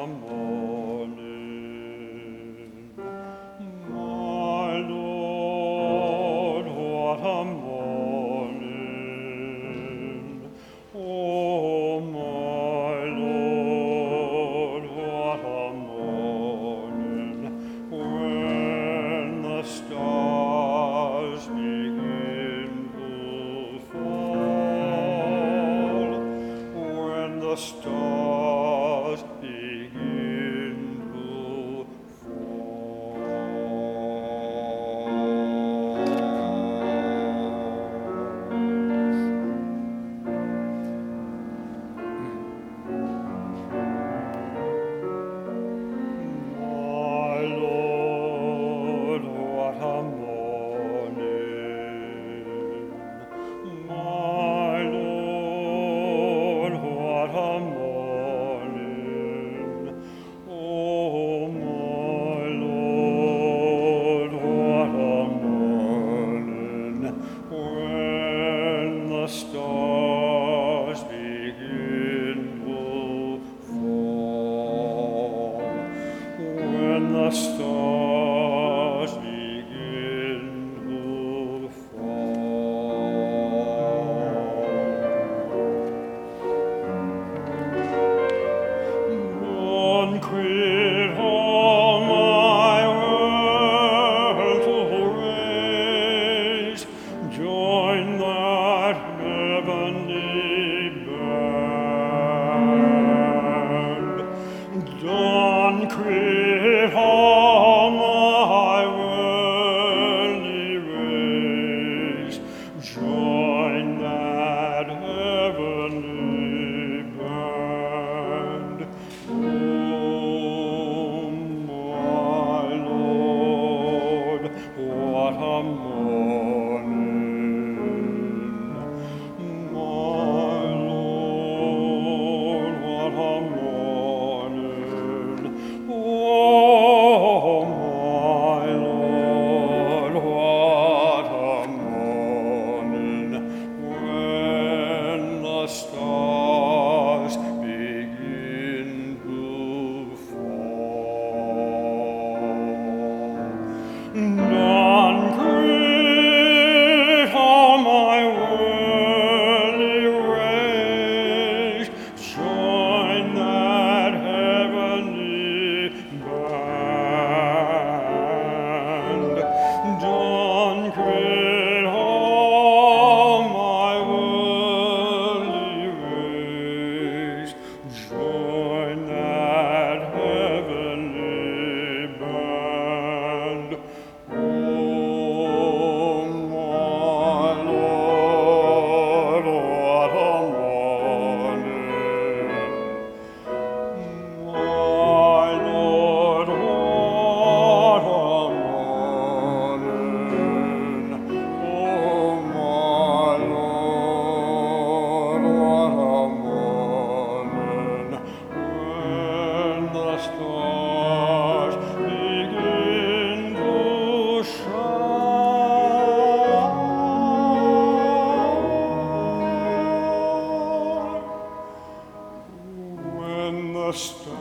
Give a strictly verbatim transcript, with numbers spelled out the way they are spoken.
morning. My Lord, what a morning. Oh, my Lord, what a morning. When the stars begin to fall, when the stars begin to fall. My Lord, what a morning. My Lord, what a morning. Oh, my Lord, what a morning. When the stars begin to fall. When the stars begin to fall. Don't quit all my world to raise. Join that heavenly band. Don't quit all my worldly ways. Join that heavenly band. Oh, my Lord, what a morning. My Lord, what a morning. Oh, my Lord, what a morning. When the stars begin to fall. Don't quit all my worldly ways. Join that heavenly band. Don't quit all my worldly ways. Join that heavenly band. Oh, my Lord, what a morning. My Lord, what a morning. Oh, my Lord, what a morning. When the stars begin to shine. When the stars